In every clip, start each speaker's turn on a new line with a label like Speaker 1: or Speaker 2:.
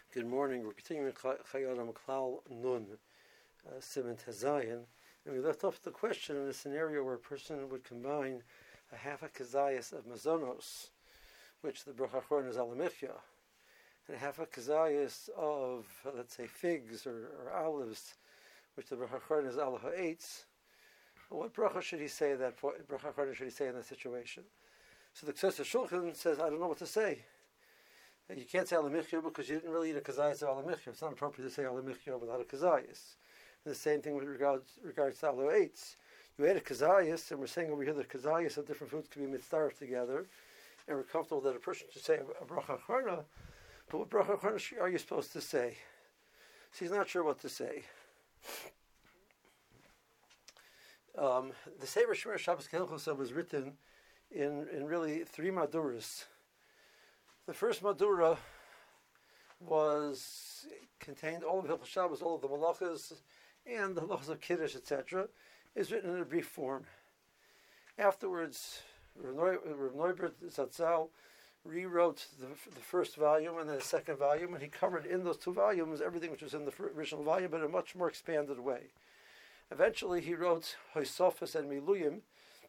Speaker 1: Good morning. We're continuing Chayei Adam Klal Nun, Siman Tezayin, and we left off the question in a scenario where a person would combine a half a kazayas of mazonos, which the bracha achron is alamichya, and a half a kazayas of, let's say, figs or olives, which the bracha achron is al ha'etz. What bracha should he say at that point? Bracha achron should he say in that situation? So the Ksesa Shulchan says, I don't know what to say. You can't say alamichya because you didn't really eat a kazayas of alamichya. It's not appropriate to say alamichya without a kazayas. And the same thing with regards to alo eitz. You ate a kazayas, and we're saying over here that kazayas of different foods can be mitzdaref together, and we're comfortable that a person should say a bracha achrona. But what bracha achrona are you supposed to say? So he's not sure what to say. The Sefer Shemir Shabbos Kehilchosa was written in really three maduras. The first Madura contained all of Hilchos Shabbos, all of the malachas, and the halachas of Kiddush, etc. is written in a brief form. Afterwards, Rav Neubert Zatzal rewrote the first volume and then the second volume, and he covered in those two volumes everything which was in the original volume, but in a much more expanded way. Eventually, he wrote Hoysofos and Miluyim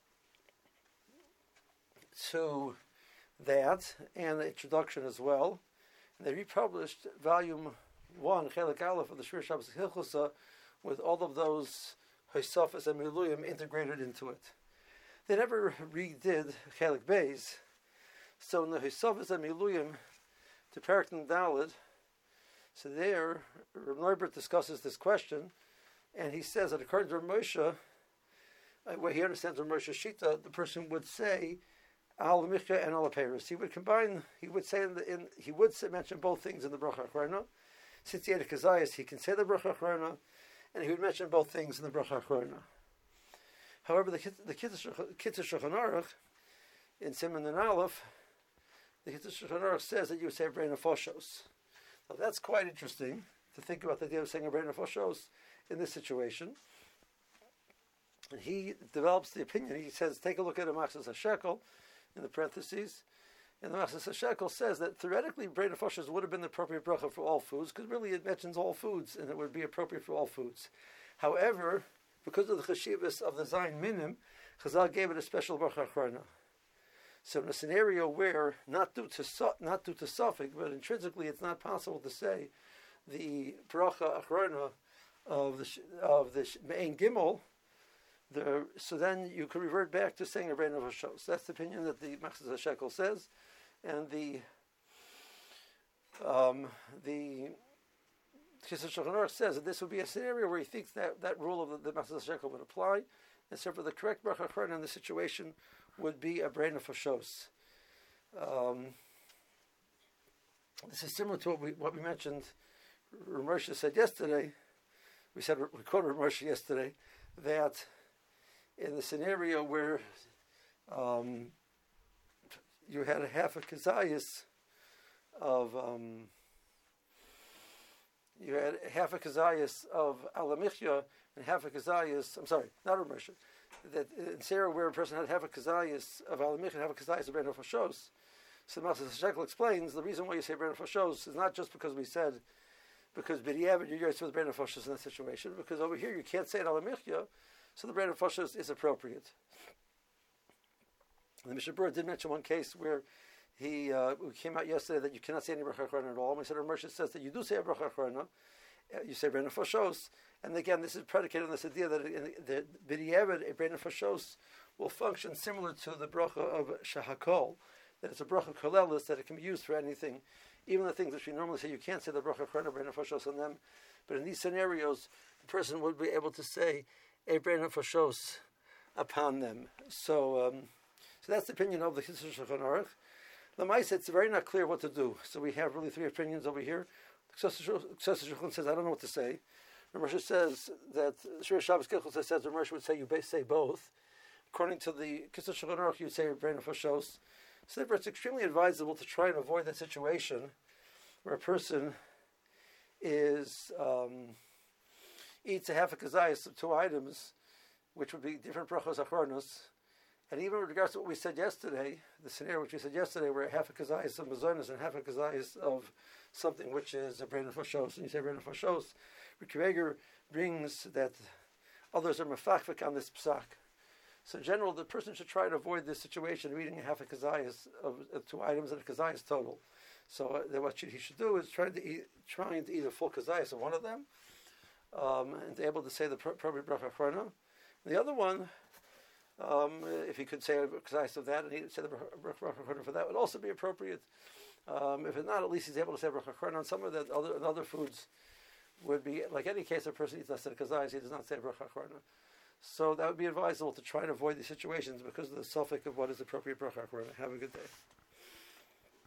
Speaker 1: to that, and the introduction as well. And they republished volume 1, Chelik Aleph of the Shir Shabbos Hilchosa, with all of those Hoysofos and Miluyim integrated into it. They never redid Chelik Beis. So in the Hoysofos and Miluyim to Perek Daled, so there, Rav Neubert discusses this question, and he says that according to Rav Moshe, where he understands Rav Moshe Shita, the person would say al michya and al aperos. He would combine. He would say he would mention both things in the bracha achrona. Since he had a kazayas, he can say the bracha achrona, and he would mention both things in the bracha achrona. However, the Kitzur Shulchan Aruch in Siman and Aleph, the Kitzur Shulchan Aruch says that you would say a brain of foshos. Now that's quite interesting to think about the idea of saying a brain of foshos in this situation. And he develops the opinion. He says, take a look at a Machzas HaShekel in the parentheses. And the Machzas HaShekel says that theoretically, brain of foshos would have been the appropriate bracha for all foods, because really it mentions all foods, and it would be appropriate for all foods. However, because of the cheshivas of the Zayin Minim, Chazal gave it a special bracha achrona. So in a scenario where, not due to suffix, but intrinsically it's not possible to say the bracha achrona of the Me'en Gimel, so then you could revert back to saying a brain of Hashos. That's the opinion that the Machzas HaShekel says, and the Kitzur Shulchan Aruch says that this would be a scenario where he thinks that rule of the Machzas HaShekel would apply, and so for the correct bracha achrona in the situation would be a brain of Hashos. This is similar to what we mentioned. Rav Moshe said yesterday. We quoted Rav Moshe yesterday that in the scenario where you had a half a kazayas of alamichya and half a kazayas. I'm sorry, not Rav Moshe. That in scenario where a person had half a kazayas of alamichya and half a kazayas of Brenner Fashos. So Machzas HaShekel explains the reason why you say Brenner Fashos is not just because we said because b'diavad you're supposed to brain of foshos in that situation, because over here you can't say it alamichya, so the brain of foshos is appropriate. The Mishnah Berurah did mention one case where we came out yesterday that you cannot say any bracha achrona at all. And we said Rav Moshe says that you do say a bracha achrona, you say brain of foshos, and again this is predicated on this idea that the b'diavad a brain of foshos will function similar to the bracha of shahakol, that it's a bracha kolelis, that it can be used for anything. Even the things which we normally say you can't say the bracha achrona brain of foshos on them, but in these scenarios, the person would be able to say a brain of foshos upon them. So that's the opinion of the Kitzur Shulchan Aruch. L'maisa, it's very not clear what to do. So we have really three opinions over here. The Ksesa Shulchan says, I don't know what to say. Rav Moshe says that Shir Shabbos Kehilchosa says Rav Moshe would say you say both. According to the Kitzur Shulchan Aruch, you would say a brain of foshos. So therefore, it's extremely advisable to try and avoid that situation where a person is eats a half a kazayas of two items, which would be different brachos achronos, and even with regards to what we said yesterday, the scenario which we said yesterday, where half a kazayas of mazonos and half a kazayas of something which is a brain of Fashos, and you say brain of Fashos, Rikiveger brings that others are mafakvik on this psak. So in general, the person should try to avoid this situation of eating a half a kazayas of 2 items and a kazayas total. So what he should do is trying to eat a full kazayas of one of them, and to be able to say the appropriate bracha achrona. The other one, if he could say a kazayas of that and he say the bracha achrona for that, would also be appropriate. If it's not, at least he's able to say bracha achrona on some of the other foods. Would be like any case, a person eats less than a kazayas, he does not say bracha achrona. So that would be advisable to try to avoid these situations because of the suffix of what is appropriate bracha achrona. Have a good day.